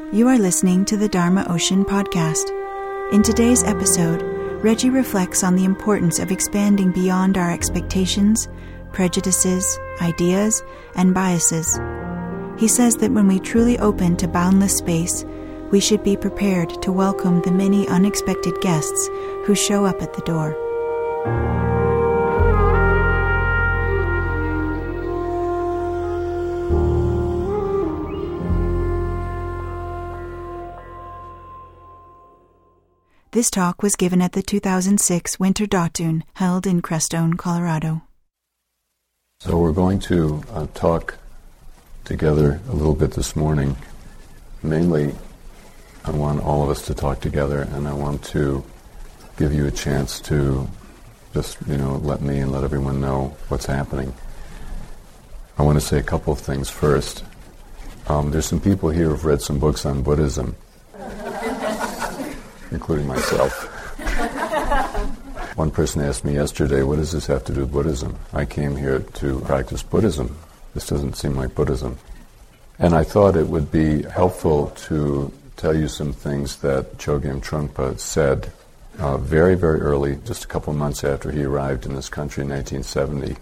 You are listening to the Dharma Ocean podcast. In today's episode, Reggie reflects on the importance of expanding beyond our expectations, prejudices, ideas, and biases. He says that when we truly open to boundless space, we should be prepared to welcome the many unexpected guests who show up at the door. This talk was given at the 2006 Winter Dotun, held in Crestone, Colorado. So we're going to talk together a little bit this morning. Mainly, I want all of us to talk together, and I want to give you a chance to just, let me and let everyone know what's happening. I want to say a couple of things first. There's some people here who've read some books on Buddhism, including myself. One person asked me yesterday, what does this have to do with Buddhism? I came here to practice Buddhism. This doesn't seem like Buddhism. And I thought it would be helpful to tell you some things that Chogyam Trungpa said very, very early, just a couple of months after he arrived in this country in 1970.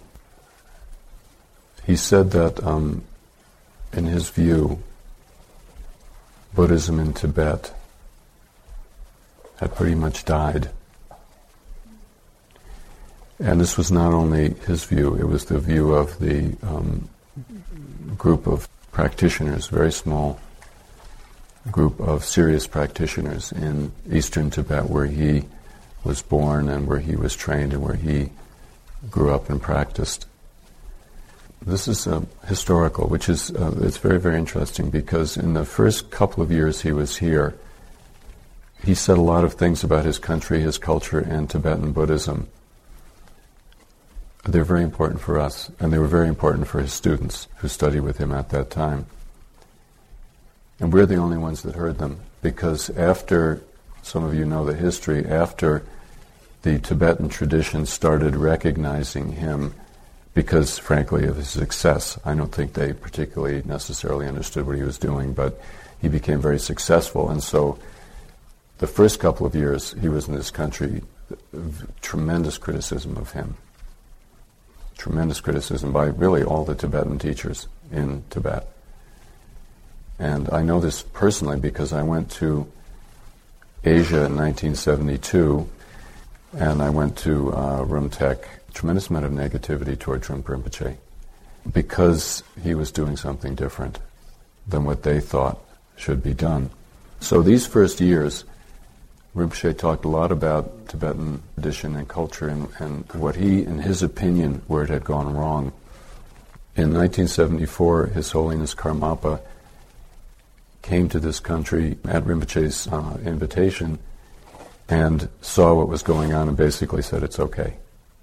He said that, in his view, Buddhism in Tibet had pretty much died. And this was not only his view, it was the view of the group of practitioners, very small group of serious practitioners in eastern Tibet where he was born and where he was trained and where he grew up and practiced. This is historical, which is it's very, very interesting because in the first couple of years he was here, he said a lot of things about his country, his culture, and Tibetan Buddhism. They're very important for us, and they were very important for his students who studied with him at that time. And we're the only ones that heard them, because after, some of you know the history, after the Tibetan tradition started recognizing him, because, frankly, of his success, I don't think they particularly necessarily understood what he was doing, but he became very successful, and so the first couple of years he was in this country, tremendous criticism of him. Tremendous criticism by really all the Tibetan teachers in Tibet. And I know this personally because I went to Asia in 1972, and I went to Rumtek. Tremendous amount of negativity toward Trungpa Rinpoche because he was doing something different than what they thought should be done. So these first years, Rinpoche talked a lot about Tibetan tradition and culture and what he, in his opinion, where it had gone wrong. In 1974, His Holiness Karmapa came to this country at Rinpoche's invitation and saw what was going on and basically said, it's okay.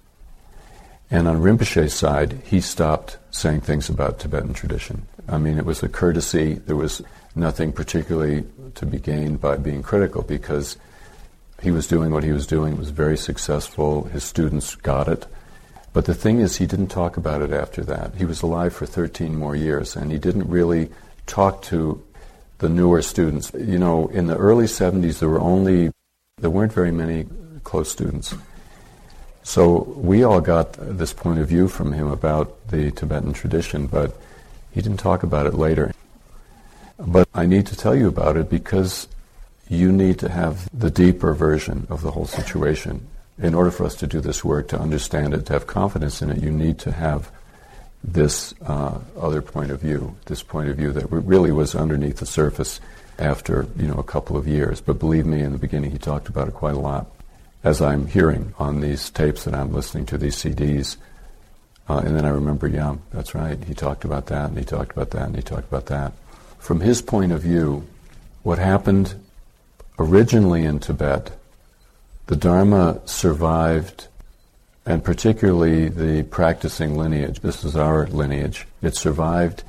And on Rinpoche's side, he stopped saying things about Tibetan tradition. I mean, it was a courtesy. There was nothing particularly to be gained by being critical because he was doing what he was doing. It was very successful. His students got it. But the thing is, he didn't talk about it after that. He was alive for 13 more years, and he didn't really talk to the newer students. In the early 70s, there weren't very many close students. So we all got this point of view from him about the Tibetan tradition, but he didn't talk about it later. But I need to tell you about it because you need to have the deeper version of the whole situation. In order for us to do this work, to understand it, to have confidence in it, you need to have this other point of view, this point of view that really was underneath the surface after, a couple of years. But believe me, in the beginning he talked about it quite a lot. As I'm hearing on these tapes that I'm listening to, these CDs, and then I remember, yeah, that's right, he talked about that, and he talked about that, and he talked about that. From his point of view, what happened originally in Tibet, the Dharma survived, and particularly the practicing lineage, this is our lineage, it survived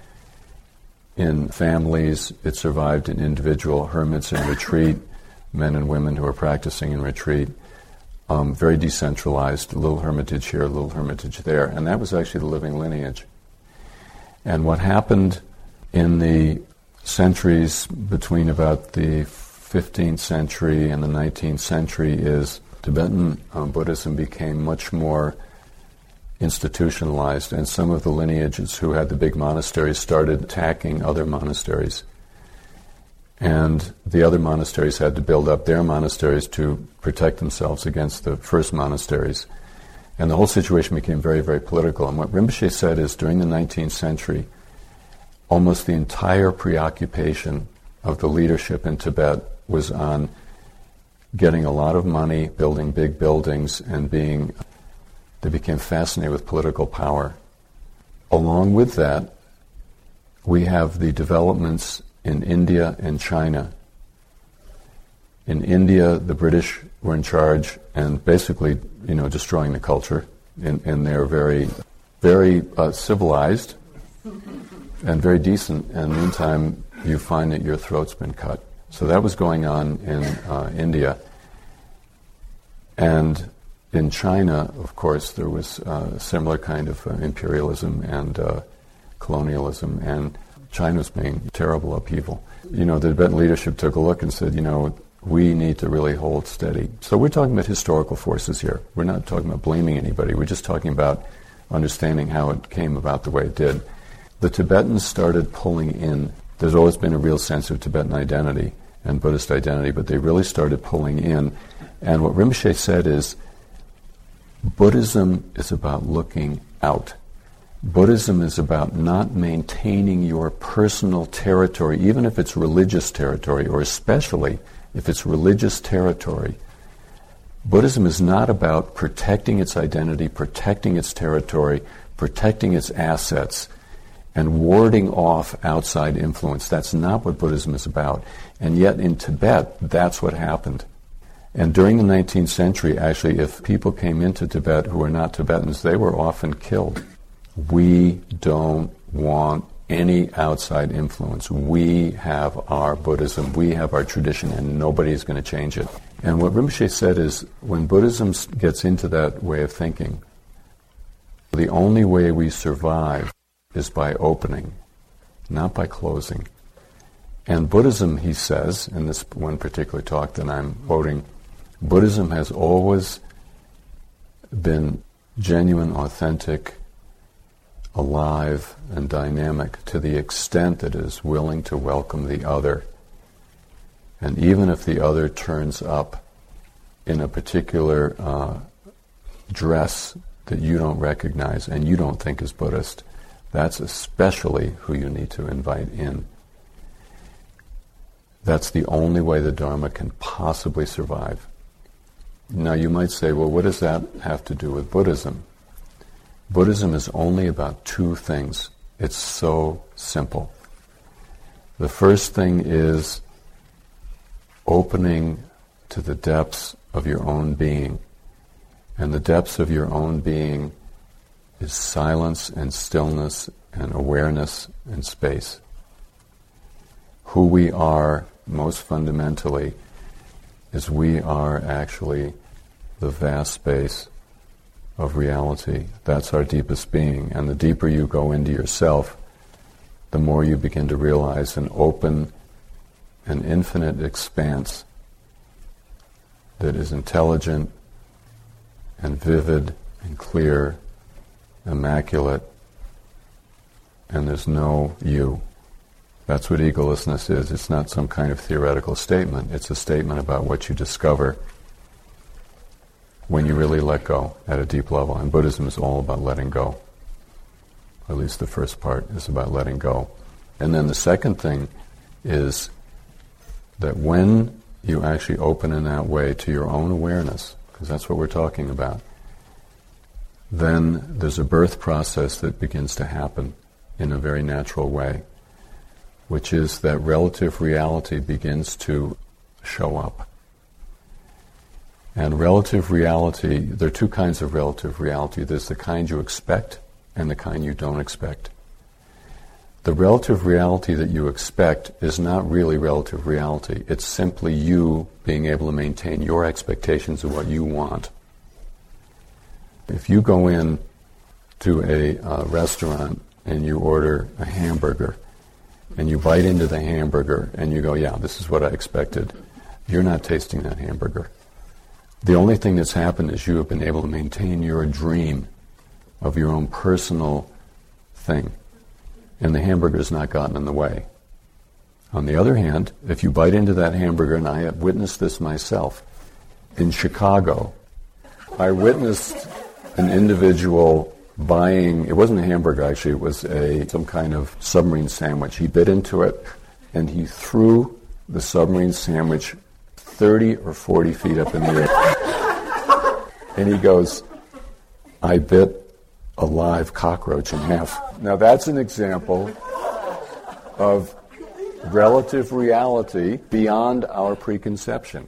in families, it survived in individual hermits in retreat, men and women who are practicing in retreat, very decentralized, a little hermitage here, a little hermitage there, and that was actually the living lineage. And what happened in the centuries between about the 15th century and the 19th century is Tibetan Buddhism became much more institutionalized, and some of the lineages who had the big monasteries started attacking other monasteries. And the other monasteries had to build up their monasteries to protect themselves against the first monasteries. And the whole situation became very, very political. And what Rinpoche said is during the 19th century, almost the entire preoccupation of the leadership in Tibet was on getting a lot of money, building big buildings, and they became fascinated with political power. Along with that, we have the developments in India and China. In India, the British were in charge and basically, destroying the culture. And they're very, very civilized and very decent. And meantime, you find that your throat's been cut. So that was going on in India. And in China, of course, there was a similar kind of imperialism and colonialism, and China was being terrible upheaval. The Tibetan leadership took a look and said, we need to really hold steady. So we're talking about historical forces here. We're not talking about blaming anybody. We're just talking about understanding how it came about the way it did. The Tibetans started pulling in. There's always been a real sense of Tibetan identity and Buddhist identity, but they really started pulling in. And what Rinpoche said is, Buddhism is about looking out. Buddhism is about not maintaining your personal territory, even if it's religious territory, or especially if it's religious territory. Buddhism is not about protecting its identity, protecting its territory, protecting its assets, and warding off outside influence. That's not what Buddhism is about. And yet in Tibet, that's what happened. And during the 19th century, actually, if people came into Tibet who were not Tibetans, they were often killed. We don't want any outside influence. We have our Buddhism, we have our tradition, and nobody's going to change it. And what Rinpoche said is, when Buddhism gets into that way of thinking, the only way we survive is by opening, not by closing. And Buddhism, he says, in this one particular talk that I'm quoting, Buddhism has always been genuine, authentic, alive, and dynamic to the extent that it is willing to welcome the other. And even if the other turns up in a particular dress that you don't recognize and you don't think is Buddhist, that's especially who you need to invite in. That's the only way the Dharma can possibly survive. Now you might say, well, what does that have to do with Buddhism? Buddhism is only about two things. It's so simple. The first thing is opening to the depths of your own being. And the depths of your own being is silence and stillness and awareness and space. Who we are most fundamentally is we are actually the vast space of reality. That's our deepest being. And the deeper you go into yourself, the more you begin to realize an open and infinite expanse that is intelligent and vivid and clear, immaculate, and there's no you. That's what egolessness is. It's not some kind of theoretical statement. It's a statement about what you discover when you really let go at a deep level. And Buddhism is all about letting go. At least the first part is about letting go. And then the second thing is that when you actually open in that way to your own awareness, because that's what we're talking about, then there's a birth process that begins to happen in a very natural way, which is that relative reality begins to show up. And relative reality, there are two kinds of relative reality. There's the kind you expect and the kind you don't expect. The relative reality that you expect is not really relative reality. It's simply you being able to maintain your expectations of what you want. If you go in to a restaurant and you order a hamburger, and you bite into the hamburger and you go, yeah, this is what I expected, you're not tasting that hamburger. The only thing that's happened is you have been able to maintain your dream of your own personal thing, and the hamburger's not gotten in the way. On the other hand, if you bite into that hamburger, and I have witnessed this myself, in Chicago, I witnessed an individual buying, it wasn't a hamburger actually, it was some kind of submarine sandwich. He bit into it, and he threw the submarine sandwich 30 or 40 feet up in the air. And he goes, I bit a live cockroach in half. Now that's an example of relative reality beyond our preconception.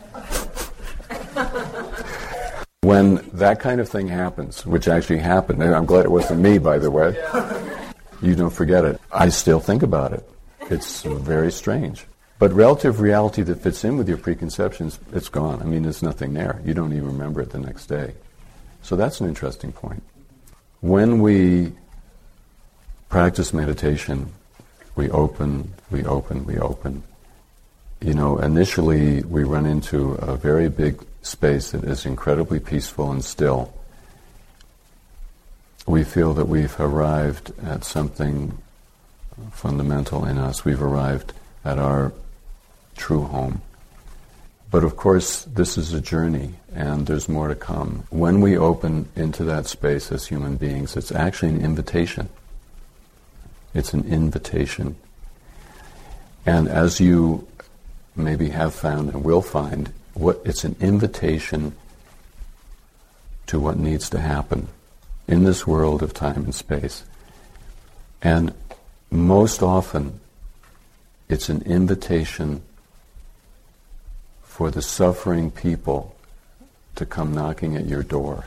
When that kind of thing happens, which actually happened, and I'm glad it wasn't me, by the way, you don't forget it. I still think about it. It's very strange. But relative reality that fits in with your preconceptions, it's gone. I mean, there's nothing there. You don't even remember it the next day. So that's an interesting point. When we practice meditation, we open. You know, initially we run into a very big space that is incredibly peaceful and still. We feel that we've arrived at something fundamental in us. We've arrived at our true home. But of course, this is a journey, and there's more to come. When we open into that space as human beings, it's actually an invitation. It's an invitation. And as you maybe have found and will find, it's an invitation to what needs to happen in this world of time and space. And most often, it's an invitation for the suffering people to come knocking at your door.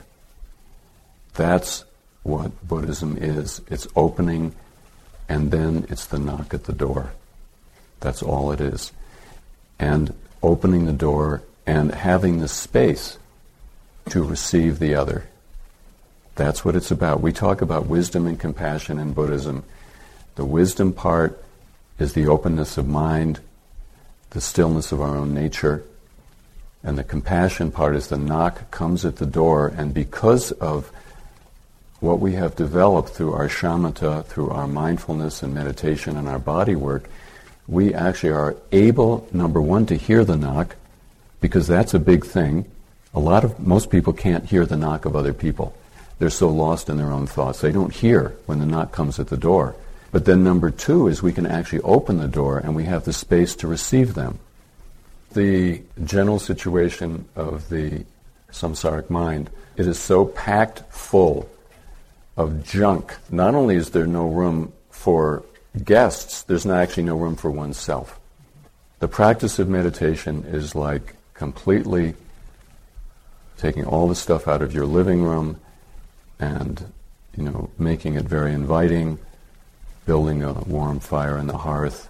That's what Buddhism is. It's opening, and then it's the knock at the door. That's all it is. And opening the door and having the space to receive the other. That's what it's about. We talk about wisdom and compassion in Buddhism. The wisdom part is the openness of mind, the stillness of our own nature, and the compassion part is the knock comes at the door, and because of what we have developed through our shamatha, through our mindfulness and meditation and our body work, we actually are able, number one, to hear the knock, because that's a big thing. Most people can't hear the knock of other people. They're so lost in their own thoughts. They don't hear when the knock comes at the door. But then number two is we can actually open the door and we have the space to receive them. The general situation of the samsaric mind, it is so packed full of junk. Not only is there no room for guests, there's not actually no room for oneself. The practice of meditation is like completely taking all the stuff out of your living room and, making it very inviting, building a warm fire in the hearth,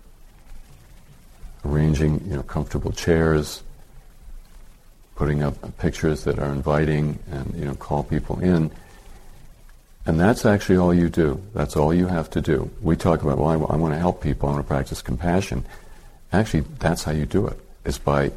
arranging, comfortable chairs, putting up pictures that are inviting and, call people in. And that's actually all you do. That's all you have to do. We talk about, I want to help people, I want to practice compassion. Actually, that's how you do it. It's by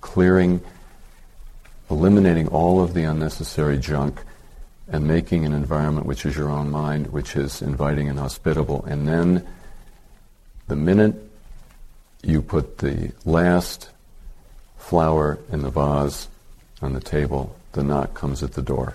eliminating all of the unnecessary junk and making an environment which is your own mind, which is inviting and hospitable. And then the minute you put the last flower in the vase on the table, the knock comes at the door.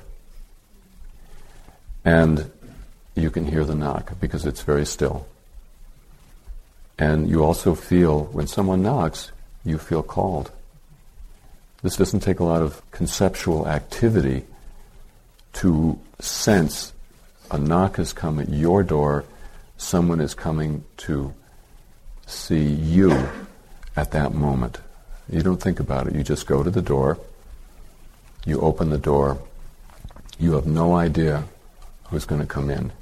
And you can hear the knock because it's very still. And you also feel, when someone knocks, you feel called. This doesn't take a lot of conceptual activity to sense a knock has come at your door, someone is coming to see you at that moment. You don't think about it. You just go to the door, you open the door, you have no idea who's going to come in.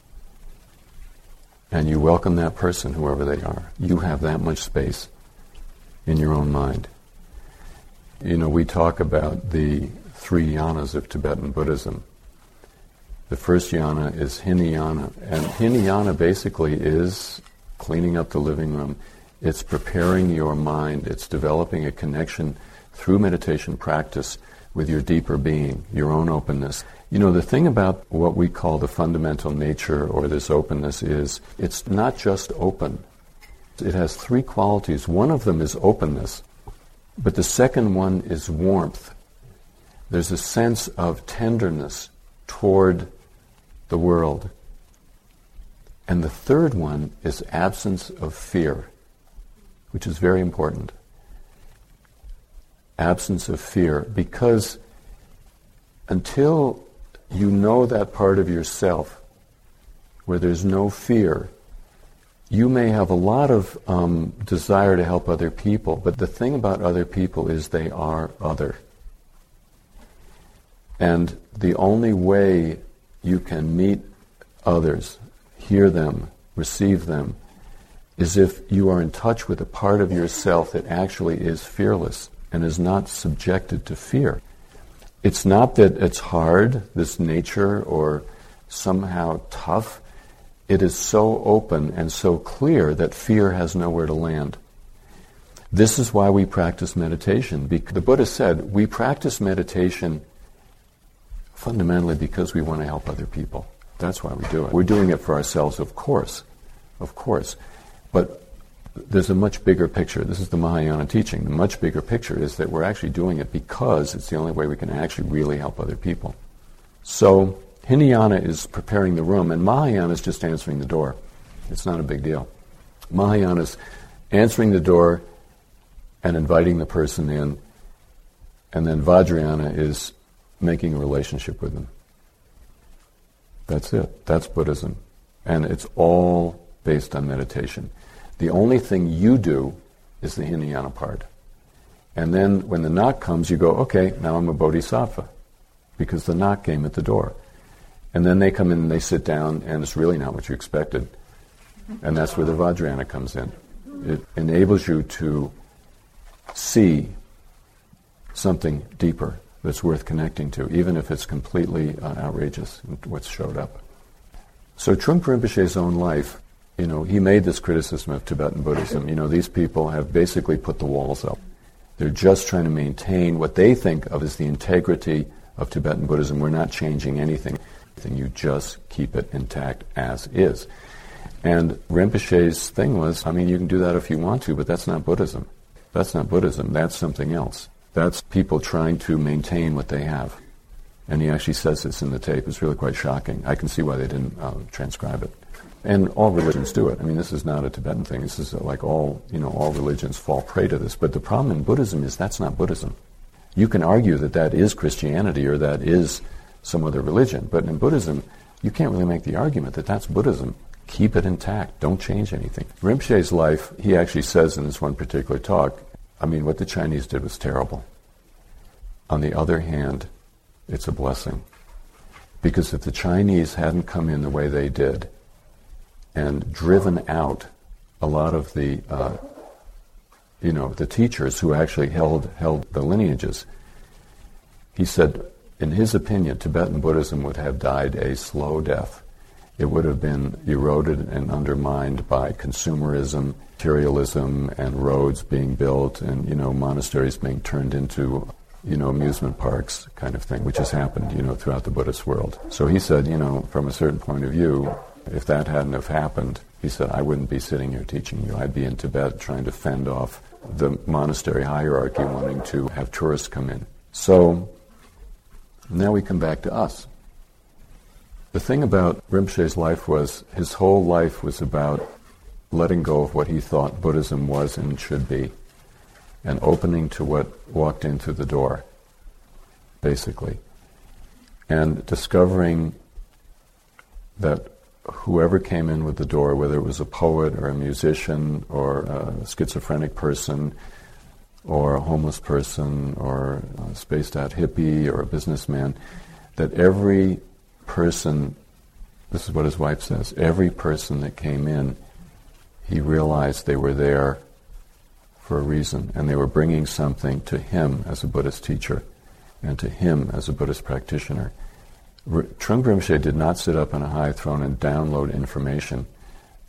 And you welcome that person, whoever they are. You have that much space in your own mind. We talk about the 3 jhanas of Tibetan Buddhism. The first jhana is Hinayana, and Hinayana basically is cleaning up the living room. It's preparing your mind. It's developing a connection through meditation practice with your deeper being, your own openness. You know, the thing about what we call the fundamental nature or this openness is it's not just open. It has three qualities. One of them is openness, but the second one is warmth. There's a sense of tenderness toward the world. And the third one is absence of fear, which is very important. Absence of fear, because until you know that part of yourself where there's no fear, you may have a lot of desire to help other people, but the thing about other people is they are other. And the only way you can meet others, hear them, receive them, is if you are in touch with a part of yourself that actually is fearless and is not subjected to fear. It's not that it's hard, this nature, or somehow tough. It is so open and so clear that fear has nowhere to land. This is why we practice meditation. The Buddha said we practice meditation fundamentally because we want to help other people. That's why we do it. We're doing it for ourselves, of course. But there's a much bigger picture. This is the Mahayana teaching. The much bigger picture is that we're actually doing it because it's the only way we can actually really help other people. So Hinayana is preparing the room, and Mahayana is just answering the door. It's not a big deal. Mahayana is answering the door and inviting the person in, and then Vajrayana is making a relationship with them. That's it. That's Buddhism. And it's all based on meditation. The only thing you do is the Hinayana part. And then when the knock comes, you go, okay, now I'm a bodhisattva, because the knock came at the door. And then they come in and they sit down, and it's really not what you expected. And that's where the Vajrayana comes in. It enables you to see something deeper that's worth connecting to, even if it's completely outrageous, what's showed up. So Trungpa Rinpoche's own life, he made this criticism of Tibetan Buddhism. These people have basically put the walls up. They're just trying to maintain what they think of as the integrity of Tibetan Buddhism. We're not changing anything. You just keep it intact as is. And Rinpoche's thing was, you can do that if you want to, but that's not Buddhism. That's not Buddhism. That's something else. That's people trying to maintain what they have. And he actually says this in the tape. It's really quite shocking. I can see why they didn't transcribe it. And all religions do it. This is not a Tibetan thing. This is like all religions fall prey to this. But the problem in Buddhism is that's not Buddhism. You can argue that is Christianity or that is some other religion. But in Buddhism, you can't really make the argument that that's Buddhism. Keep it intact. Don't change anything. Rinpoche's life, he actually says in this one particular talk, what the Chinese did was terrible. On the other hand, it's a blessing. Because if the Chinese hadn't come in the way they did and driven out a lot of the teachers who actually held the lineages, he said, in his opinion, Tibetan Buddhism would have died a slow death. It would have been eroded and undermined by consumerism, materialism, and roads being built, and monasteries being turned into amusement parks kind of thing, which has happened throughout the Buddhist world. So he said, from a certain point of view, if that hadn't have happened, he said, I wouldn't be sitting here teaching you. I'd be in Tibet trying to fend off the monastery hierarchy wanting to have tourists come in. So now we come back to us. The thing about Rinpoche's life was his whole life was about letting go of what he thought Buddhism was and should be, and opening to what walked in through the door, basically. And discovering that whoever came in with the door, whether it was a poet or a musician or a schizophrenic person or a homeless person or a spaced-out hippie or a businessman, that every person, this is what his wife says, every person that came in, he realized they were there for a reason, and they were bringing something to him as a Buddhist teacher and to him as a Buddhist practitioner. Trungpa Rinpoche did not sit up on a high throne and download information.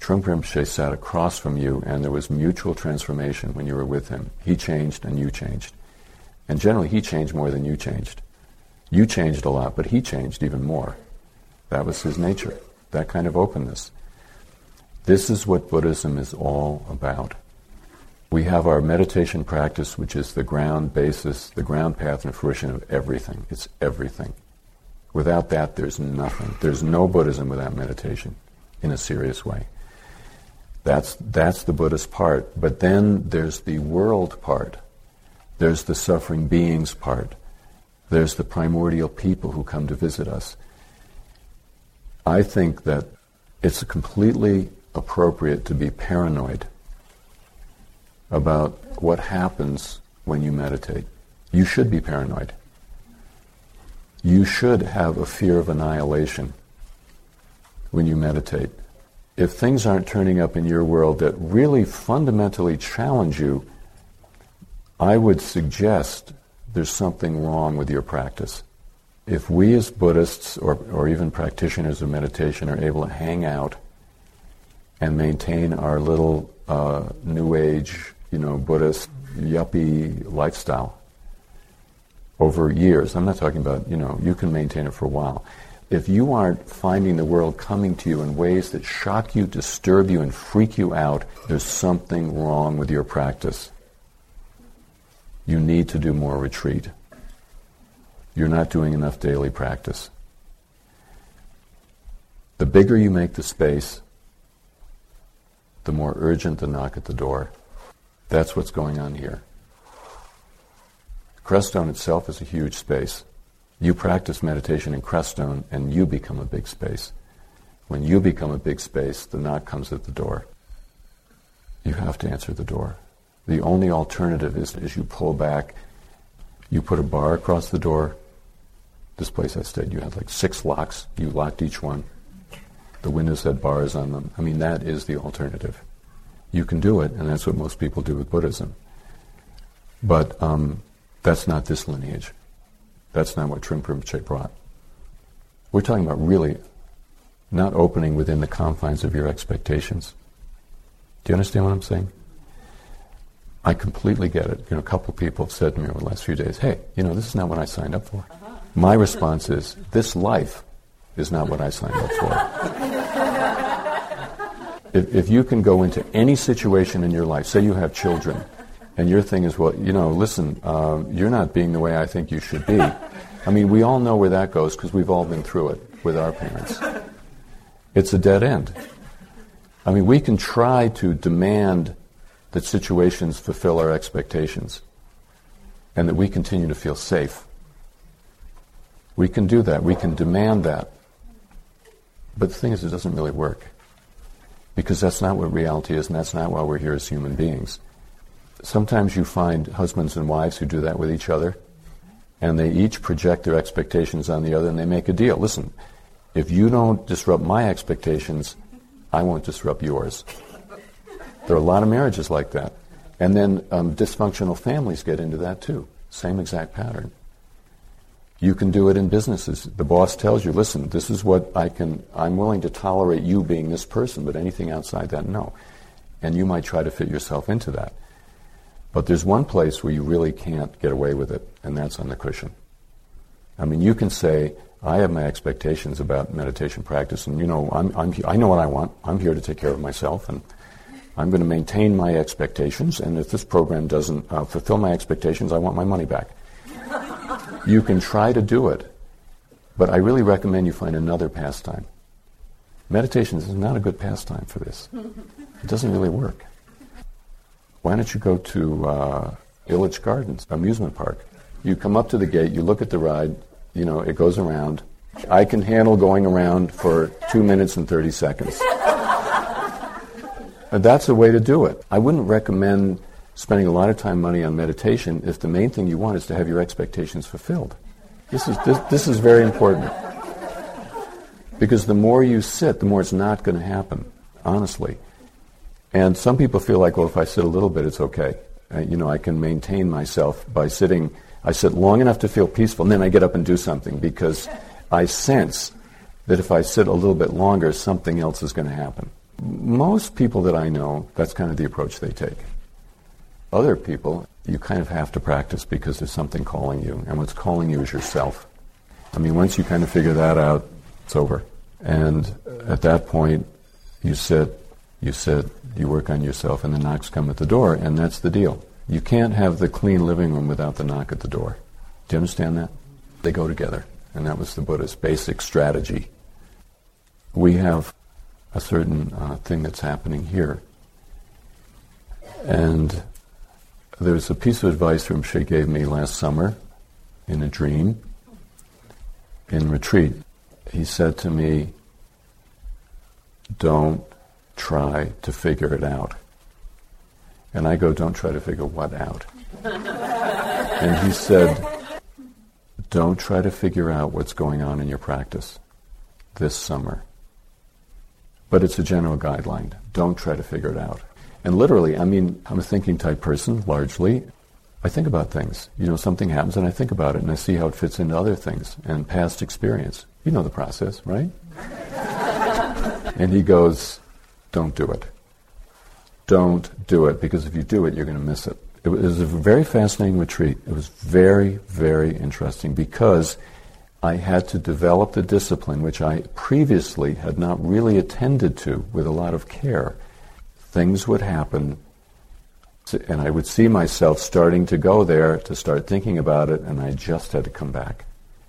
Trungpa Rinpoche sat across from you and there was mutual transformation when you were with him. He changed and you changed. And generally he changed more than you changed. You changed a lot, but he changed even more. That was his nature, that kind of openness. This is what Buddhism is all about. We have our meditation practice, which is the ground basis, the ground path and fruition of everything. It's everything. Without that, there's nothing. There's no Buddhism without meditation in a serious way. That's the Buddhist part. But then there's the world part. There's the suffering beings part. There's the primordial people who come to visit us. I think that it's completely appropriate to be paranoid about what happens when you meditate. You should be paranoid. You should have a fear of annihilation when you meditate. If things aren't turning up in your world that really fundamentally challenge you, I would suggest there's something wrong with your practice. If we as Buddhists or even practitioners of meditation are able to hang out and maintain our little New Age, Buddhist yuppie lifestyle over years, I'm not talking about, you can maintain it for a while. If you aren't finding the world coming to you in ways that shock you, disturb you, and freak you out, there's something wrong with your practice. You need to do more retreat. You're not doing enough daily practice. The bigger you make the space, the more urgent the knock at the door. That's what's going on here. Crestone itself is a huge space. You practice meditation in Crestone and you become a big space. When you become a big space, the knock comes at the door. You have to answer the door. The only alternative is you pull back, you put a bar across the door. This place I stayed, you had like 6 locks. You locked each one. The windows had bars on them. I mean, that is the alternative. You can do it, and that's what most people do with Buddhism. But that's not this lineage. That's not what Trungpa Rinpoche brought. We're talking about really not opening within the confines of your expectations. Do you understand what I'm saying? I completely get it. A couple people have said to me over the last few days, hey, this is not what I signed up for. My response is, this life is not what I signed up for. If you can go into any situation in your life, say you have children, and your thing is, well, listen, you're not being the way I think you should be. I mean, we all know where that goes because we've all been through it with our parents. It's a dead end. I mean, we can try to demand that situations fulfill our expectations and that we continue to feel safe. We can do that. We can demand that. But the thing is, it doesn't really work because that's not what reality is, and that's not why we're here as human beings. Sometimes you find husbands and wives who do that with each other, and they each project their expectations on the other, and they make a deal. Listen, if you don't disrupt my expectations, I won't disrupt yours. There are a lot of marriages like that. And then dysfunctional families get into that too. Same exact pattern. You can do it in businesses. The boss tells you, listen, this is what I'm willing to tolerate you being this person, but anything outside that, no. And you might try to fit yourself into that. But there's one place where you really can't get away with it, and that's on the cushion. I mean, you can say, I have my expectations about meditation practice, and I know what I want. I'm here to take care of myself, and I'm going to maintain my expectations, and if this program doesn't fulfill my expectations, I want my money back. You can try to do it, but I really recommend you find another pastime. Meditation is not a good pastime for this. It doesn't really work. Why don't you go to Village Gardens, amusement park? You come up to the gate, you look at the ride, it goes around. I can handle going around for 2 minutes and 30 seconds. And that's a way to do it. I wouldn't recommend spending a lot of time, money on meditation if the main thing you want is to have your expectations fulfilled. This is very important. Because the more you sit, the more it's not going to happen, honestly. And some people feel like, well, if I sit a little bit, it's okay. I can maintain myself by sitting. I sit long enough to feel peaceful, and then I get up and do something because I sense that if I sit a little bit longer, something else is going to happen. most people that I know, that's kind of the approach they take. Other people, you kind of have to practice because there's something calling you, and what's calling you is yourself. I mean, once you kind of figure that out, it's over. And at that point, you sit, you work on yourself, and the knocks come at the door, and that's the deal. You can't have the clean living room without the knock at the door. Do you understand that? They go together, and that was the Buddha's basic strategy. We have a certain thing that's happening here. And there's a piece of advice Rinpoche gave me last summer in a dream, in retreat. He said to me, don't try to figure it out. And I go, don't try to figure what out? And he said, don't try to figure out what's going on in your practice this summer. But it's a general guideline. Don't try to figure it out. And literally, I mean, I'm a thinking type person, largely. I think about things. You know, something happens and I think about it and I see how it fits into other things and past experience. You know the process, right? And he goes, don't do it. Don't do it, because if you do it, you're going to miss it. It was a very fascinating retreat. It was very, very interesting because I had to develop the discipline which I previously had not really attended to with a lot of care. Things would happen, and I would see myself starting to go there to start thinking about it, and I just had to come back.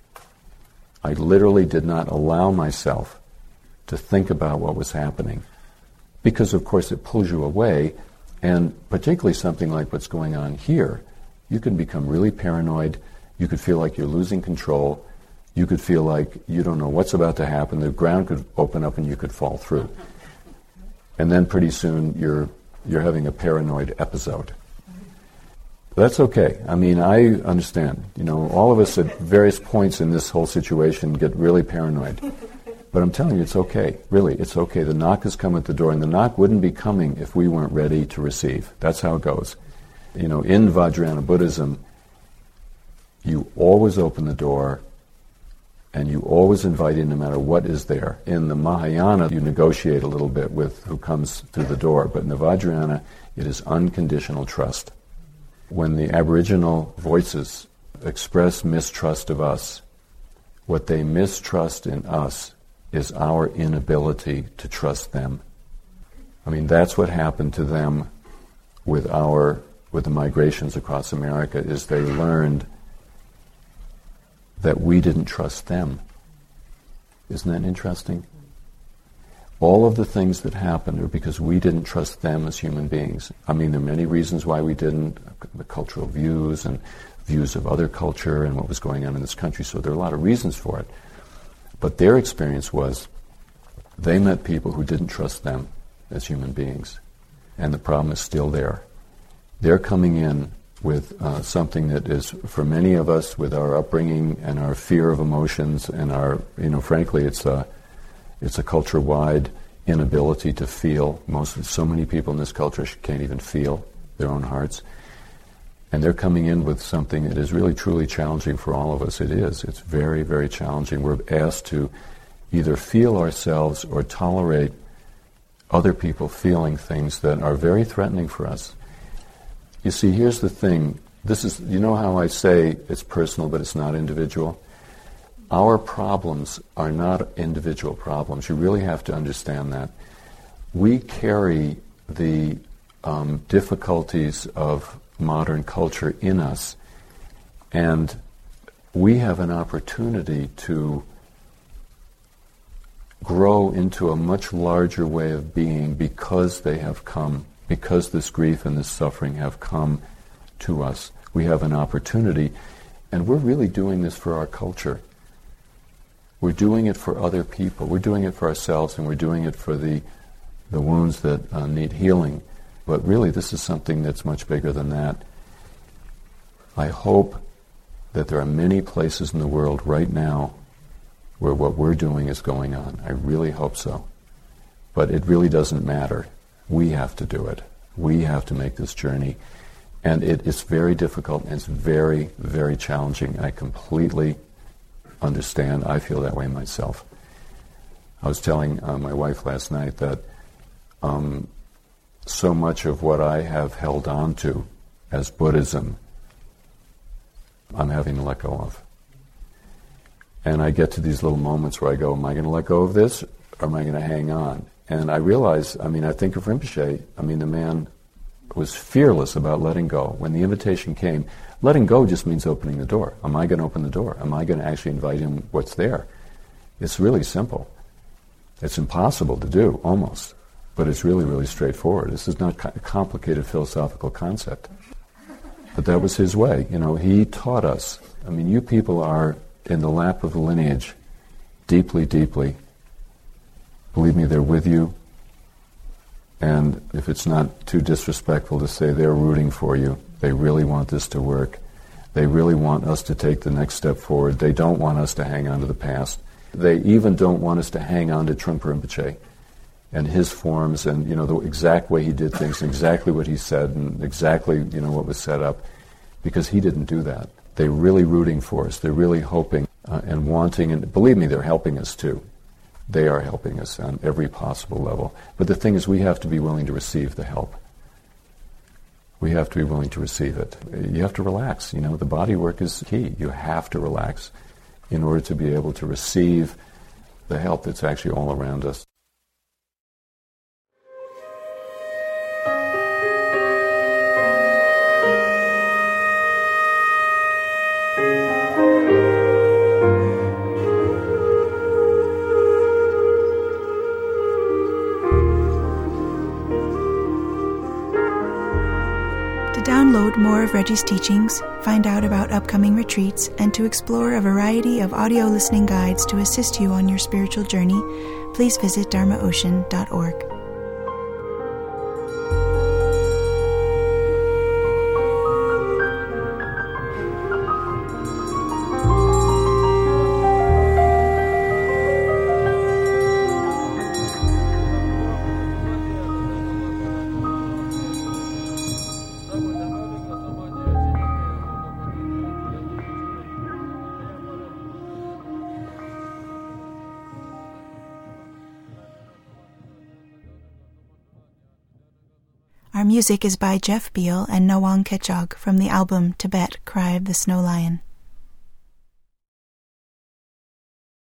I literally did not allow myself to think about what was happening because, of course, it pulls you away, and particularly something like what's going on here, you can become really paranoid. You could feel like you're losing control. You could feel like you don't know what's about to happen. The ground could open up and you could fall through. And then pretty soon you're having a paranoid episode. That's okay. I mean, I understand. You know, all of us at various points in this whole situation get really paranoid. But I'm telling you, it's okay. Really, it's okay. The knock has come at the door, and the knock wouldn't be coming if we weren't ready to receive. That's how it goes. You know, in Vajrayana Buddhism, you always open the door, and you always invite in no matter what is there. In the Mahayana, you negotiate a little bit with who comes through the door, but in the Vajrayana, it is unconditional trust. When the Aboriginal voices express mistrust of us, what they mistrust in us is our inability to trust them. I mean, that's what happened to them with the migrations across America, is they learned that we didn't trust them. Isn't that interesting? All of the things that happened are because we didn't trust them as human beings. I mean, there are many reasons why we didn't, the cultural views and views of other culture and what was going on in this country, so there are a lot of reasons for it. But their experience was they met people who didn't trust them as human beings, and the problem is still there. They're coming in with something that is, for many of us, with our upbringing and our fear of emotions and our, frankly, it's a culture-wide inability to feel. So many people in this culture can't even feel their own hearts. And they're coming in with something that is really, truly challenging for all of us. It is. It's very, very challenging. We're asked to either feel ourselves or tolerate other people feeling things that are very threatening for us. You see, here's the thing. This is, you know how I say it's personal, but it's not individual? Our problems are not individual problems. You really have to understand that. We carry the difficulties of modern culture in us, and we have an opportunity to grow into a much larger way of being because they have come, because this grief and this suffering have come to us. We have an opportunity, and we're really doing this for our culture. We're doing it for other people. We're doing it for ourselves, and we're doing it for the wounds that need healing. But really, this is something that's much bigger than that. I hope that there are many places in the world right now where what we're doing is going on. I really hope so. But it really doesn't matter. We have to do it. We have to make this journey. And it's very difficult, and it's very, very challenging. I completely understand. I feel that way myself. I was telling my wife last night that so much of what I have held on to as Buddhism, I'm having to let go of. And I get to these little moments where I go, am I going to let go of this, or am I going to hang on? And I realize, I think of Rinpoche, the man was fearless about letting go. When the invitation came, letting go just means opening the door. Am I going to open the door? Am I going to actually invite him what's there? It's really simple. It's impossible to do, almost. But it's really, really straightforward. This is not a complicated philosophical concept. But that was his way. He taught us. You people are in the lap of the lineage, deeply, deeply. Believe me, they're with you. And if it's not too disrespectful to say, they're rooting for you. They really want this to work. They really want us to take the next step forward. They don't want us to hang on to the past. They even don't want us to hang on to Trungpa Rinpoche and his forms and, the exact way he did things, and exactly what he said, and exactly, what was set up, because he didn't do that. They're really rooting for us. They're really hoping and wanting, and believe me, they're helping us too. They are helping us on every possible level. But the thing is, we have to be willing to receive the help. We have to be willing to receive it. You have to relax. The body work is key. You have to relax in order to be able to receive the help that's actually all around us. Download more of Reggie's teachings, find out about upcoming retreats, and to explore a variety of audio listening guides to assist you on your spiritual journey, please visit dharmaocean.org. Our music is by Jeff Beal and Nawang Kechog from the album Tibet, Cry of the Snow Lion.